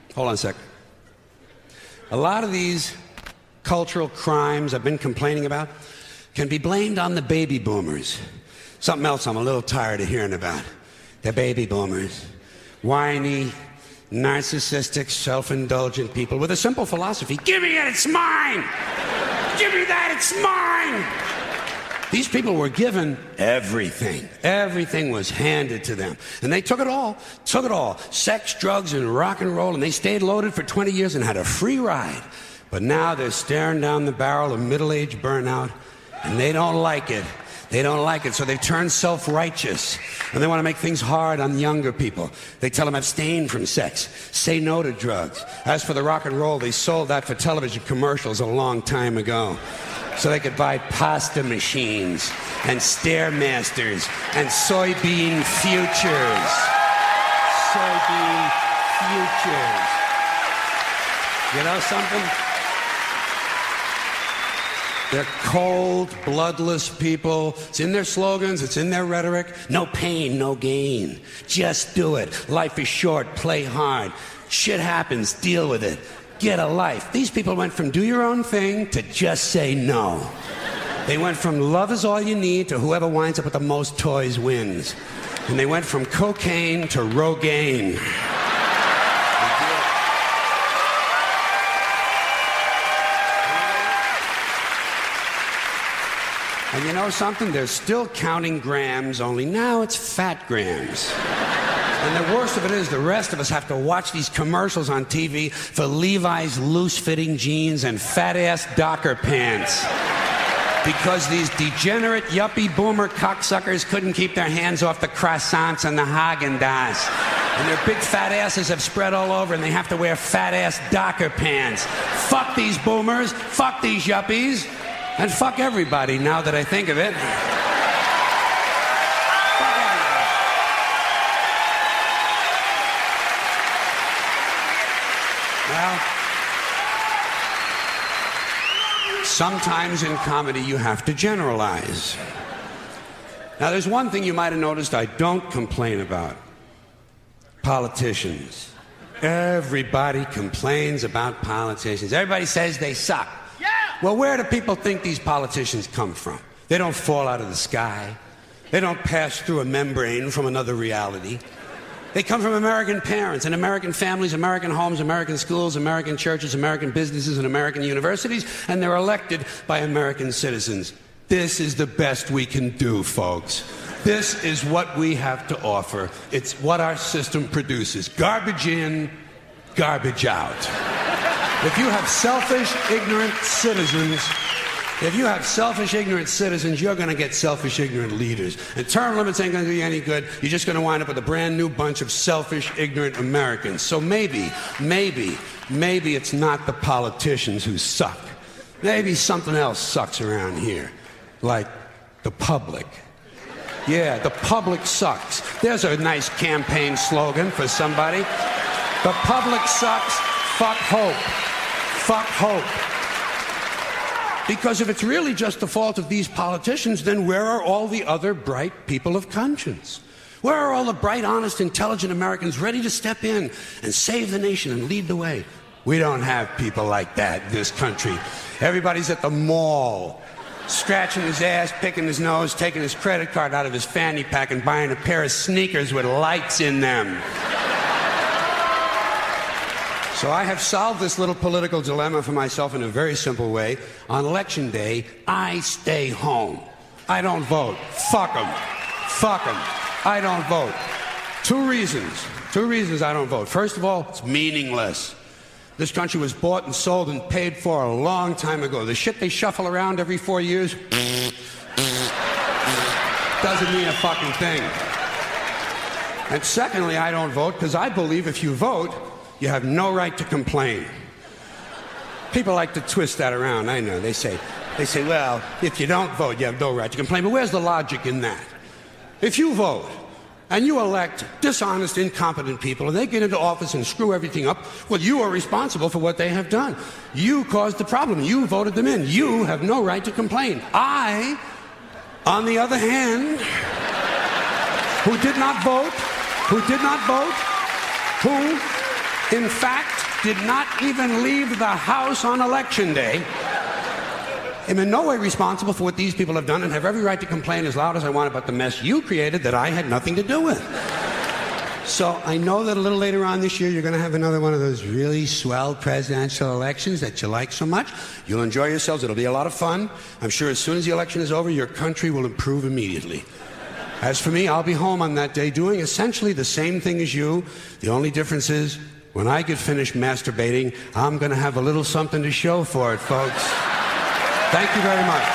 cultural crimes I've been complaining about can be blamed on the baby boomers. Something else I'm a little tired of hearing about. The baby boomers. Whiny, narcissistic, self-indulgent people with a simple philosophy. Give me it, it's mine! Give me that, it's mine! These people were given everything. Everything was handed to them. And they took it all. Sex, drugs, and rock and roll, and they stayed loaded for 20 years and had a free ride. But now they're staring down the barrel of middle-age burnout, and they don't like it. They don't like it, so they've turned self-righteous. And they want to make things hard on younger people. They tell them abstain from sex, say no to drugs. As for the rock and roll, they sold that for television commercials a long time ago. So they could buy pasta machines and Stairmasters and soybean futures. Soybean futures. You know something? They're cold, bloodless people. It's in their slogans, it's in their rhetoric. No pain, no gain. Just do it. Life is short, play hard. Shit happens, deal with it. Get a life. These people went from do your own thing to just say no. They went from love is all you need to whoever winds up with the most toys wins. And they went from cocaine to Rogaine. And you know something? They're still counting grams, only now it's fat grams. And the worst of it is the rest of us have to watch these commercials on TV for Levi's loose-fitting jeans and fat-ass Docker pants. Because these degenerate, yuppie, boomer cocksuckers couldn't keep their hands off the croissants and the Haagen-Dazs. And their big fat asses have spread all over and they have to wear fat-ass Docker pants. Fuck these boomers, fuck these yuppies, and fuck everybody now that I think of it. Well, sometimes in comedy you have to generalize. Now there's one thing you might have noticed I don't complain about. Politicians. Everybody complains about politicians. Everybody says they suck. Yeah! Well, where do people think these politicians come from? They don't fall out of the sky. They don't pass through a membrane from another reality. They come from American parents and American families, American homes, American schools, American churches, American businesses, and American universities, and they're elected by American citizens. This is the best we can do, folks. This is what we have to offer. It's what our system produces. Garbage in, garbage out. If you have selfish, ignorant citizens, you're going to get selfish, ignorant leaders. And term limits ain't going to do you any good. You're just going to wind up with a brand new bunch of selfish, ignorant Americans. So maybe it's not the politicians who suck. Maybe something else sucks around here. Like the public. Yeah, the public sucks. There's a nice campaign slogan for somebody. The public sucks. Fuck hope. Fuck hope. Because if it's really just the fault of these politicians, then where are all the other bright people of conscience? Where are all the bright, honest, intelligent Americans ready to step in and save the nation and lead the way? We don't have people like that in this country. Everybody's at the mall, scratching his ass, picking his nose, taking his credit card out of his fanny pack and buying a pair of sneakers with lights in them. So I have solved this little political dilemma for myself in a very simple way. On election day, I stay home. I don't vote. Fuck them. Fuck them. I don't vote. Two reasons I don't vote. First of all, it's meaningless. This country was bought and sold and paid for a long time ago. The shit they shuffle around every 4 years doesn't mean a fucking thing. And secondly, I don't vote because I believe if you vote, you have no right to complain. People like to twist that around, I know. They say, well, if you don't vote, you have no right to complain. But where's the logic in that? If you vote, and you elect dishonest, incompetent people, and they get into office and screw everything up, well, you are responsible for what they have done. You caused the problem. You voted them in. You have no right to complain. I, on the other hand, who did not vote, who, in fact, did not even leave the house on election day, am in no way responsible for what these people have done and have every right to complain as loud as I want about the mess you created that I had nothing to do with. So I know that a little later on this year you're going to have another one of those really swell presidential elections that you like so much. You'll enjoy yourselves. It'll be a lot of fun. I'm sure as soon as the election is over, your country will improve immediately. As for me, I'll be home on that day doing essentially the same thing as you. The only difference is when I get finished masturbating, I'm going to have a little something to show for it, folks. Thank you very much.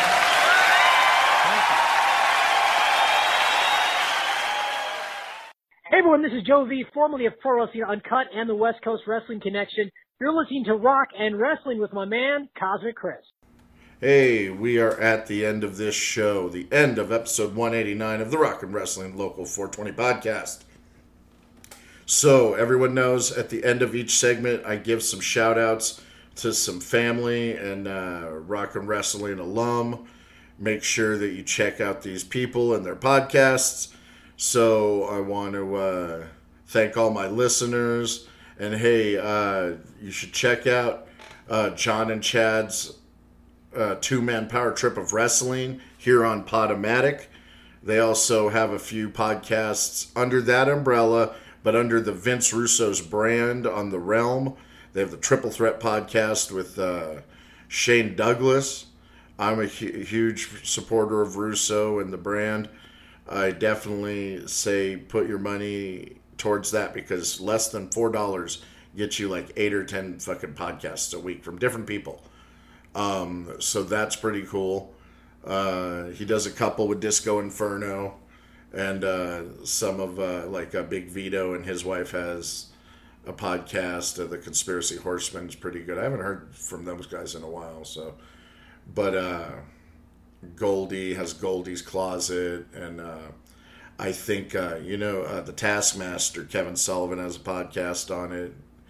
Hey everyone, this is Joe V, formerly of Pro Wrestling Uncut and the West Coast Wrestling Connection. You're listening to Rock and Wrestling with my man, Cosmic Chris. Hey, we are at the end of this show, the end of episode 189 of the Rock and Wrestling Local 420 podcast. So, everyone knows at the end of each segment, I give some shout-outs to some family and Rock and Wrestling alum. Make sure that you check out these people and their podcasts. So I want to thank all my listeners. And hey, you should check out John and Chad's two-man power trip of wrestling here on Podomatic. They also have a few podcasts under that umbrella, but under the Vince Russo's brand on The Realm. They have the Triple Threat podcast with Shane Douglas. I'm a huge supporter of Russo and the brand. I definitely say put your money towards that, because less than $4 gets you like 8 or 10 fucking podcasts a week from different people. So that's pretty cool. He does a couple with Disco Inferno, and some of like Big Vito and his wife has a podcast. The Conspiracy Horseman is pretty good. I haven't heard from those guys in a while. So, but Goldie has Goldie's Closet, and I think the Taskmaster, Kevin Sullivan, has a podcast on it.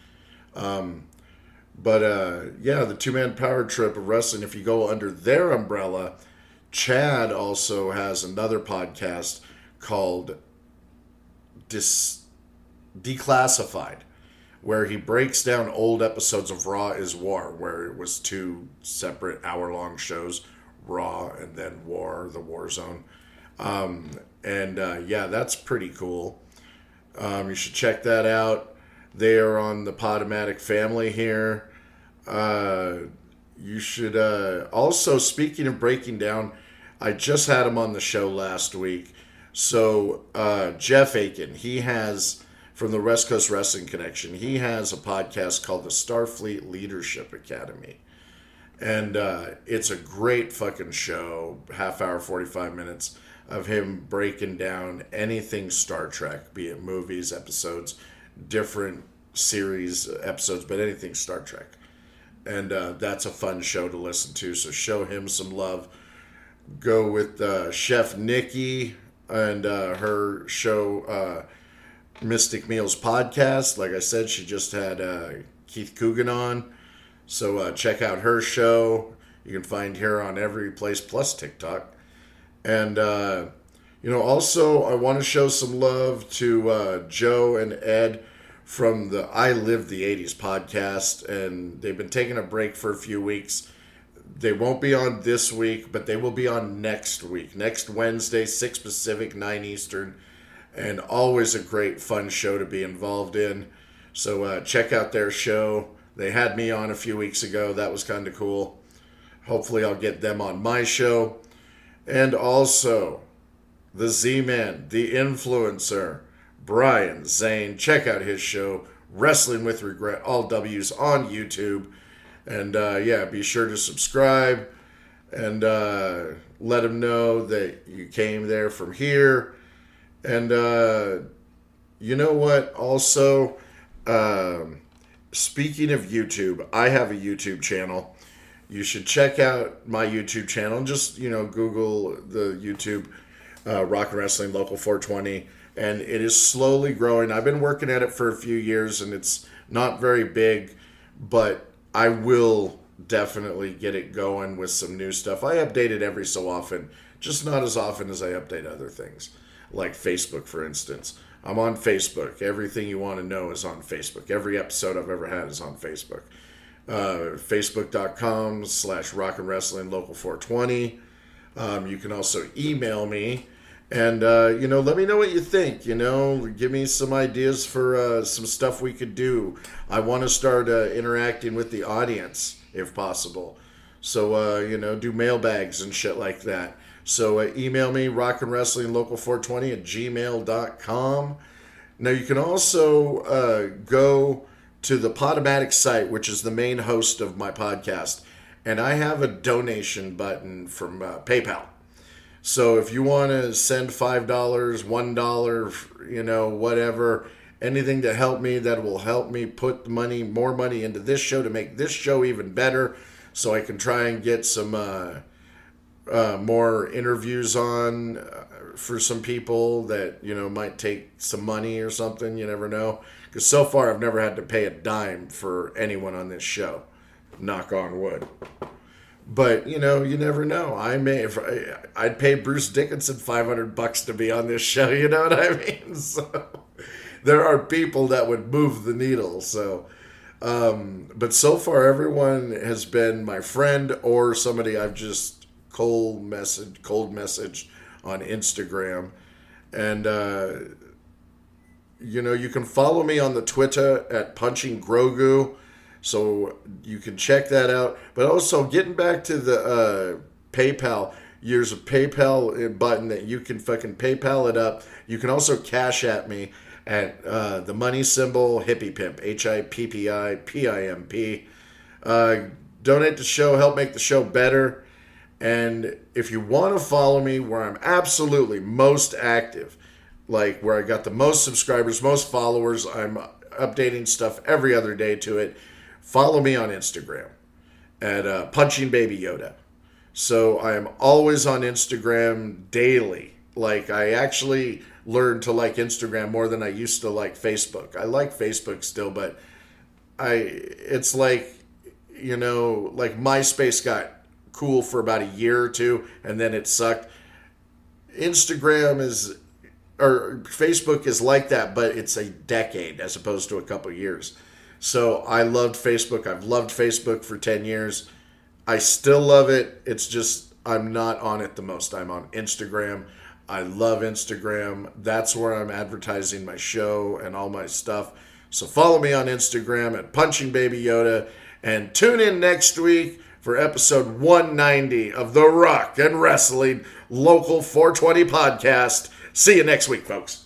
The Two-Man Power Trip of Wrestling, if you go under their umbrella, Chad also has another podcast called Declassified, where he breaks down old episodes of Raw is War, where it was 2 separate hour-long shows, Raw and then War, the War Zone. That's pretty cool. You should check that out. They are on the Podomatic family here. You should also, speaking of breaking down, I just had him on the show last week. So Jeff Aiken, he has, from the West Coast Wrestling Connection, he has a podcast called the Starfleet Leadership Academy. And it's a great fucking show, half hour, 45 minutes of him breaking down anything Star Trek, be it movies, episodes, different series episodes, but anything Star Trek. And that's a fun show to listen to, so show him some love. Go with Chef Nikki and her show, Mystic Meals Podcast. Like I said, she just had Keith Coogan on, so check out her show. You can find her on every place plus TikTok. And also I want to show some love to Joe and Ed from the I Live the 80s podcast, and they've been taking a break for a few weeks. They won't be on this week, but they will be on next week, next Wednesday, 6 Pacific, 9 Eastern, and always a great, fun show to be involved in. So check out their show. They had me on a few weeks ago. That was kind of cool. Hopefully I'll get them on my show. And also, the Z-Man, the influencer, Brian Zane. Check out his show, Wrestling with Regret, all W's, on YouTube. And be sure to subscribe and let him know that you came there from here. And you know what? Also, speaking of YouTube, I have a YouTube channel. You should check out my YouTube channel. Just, Google the YouTube Rock and Wrestling Local 420. And it is slowly growing. I've been working at it for a few years, and it's not very big, but I will definitely get it going with some new stuff. I update it every so often, just not as often as I update other things, like Facebook, for instance. I'm on Facebook. Everything you want to know is on Facebook. Every episode I've ever had is on Facebook. Facebook.com/Rock and Wrestling Local 420. You can also email me. And, let me know what you think, give me some ideas for some stuff we could do. I want to start interacting with the audience, if possible. So, do mailbags and shit like that. So email me, rockandwrestlinglocal420@gmail.com. Now, you can also go to the Podomatic site, which is the main host of my podcast. And I have a donation button from PayPal. So if you want to send $5, $1, whatever, anything to help me, that will help me put more money into this show to make this show even better, so I can try and get some more interviews on for some people that, might take some money or something. You never know. Because so far I've never had to pay a dime for anyone on this show. Knock on wood. But, you never know. I'd pay Bruce Dickinson $500 to be on this show, you know what I mean? So there are people that would move the needle. So, but so far everyone has been my friend or somebody I've just cold messaged on Instagram. And, you can follow me on the Twitter at Punching Grogu. So you can check that out. But also, getting back to the PayPal. There's a PayPal button that you can fucking PayPal it up. You can also cash at me at the money symbol Hippie Pimp, HIPPIPIMP. Donate the show, help make the show better. And if you want to follow me where I'm absolutely most active, like where I got the most subscribers, most followers, I'm updating stuff every other day to it, follow me on Instagram at Punching Baby Yoda. So I am always on Instagram daily. Like, I actually learned to like Instagram more than I used to like Facebook. I like Facebook still, but it's like, you know, like MySpace got cool for about a year or two and then it sucked. Facebook is like that, but it's a decade as opposed to a couple years. So I loved Facebook. I've loved Facebook for 10 years. I still love it. It's just I'm not on it the most. I'm on Instagram. I love Instagram. That's where I'm advertising my show and all my stuff. So follow me on Instagram at Punching Baby Yoda and tune in next week for episode 190 of the Rock and Wrestling Local 420 podcast. See you next week, folks.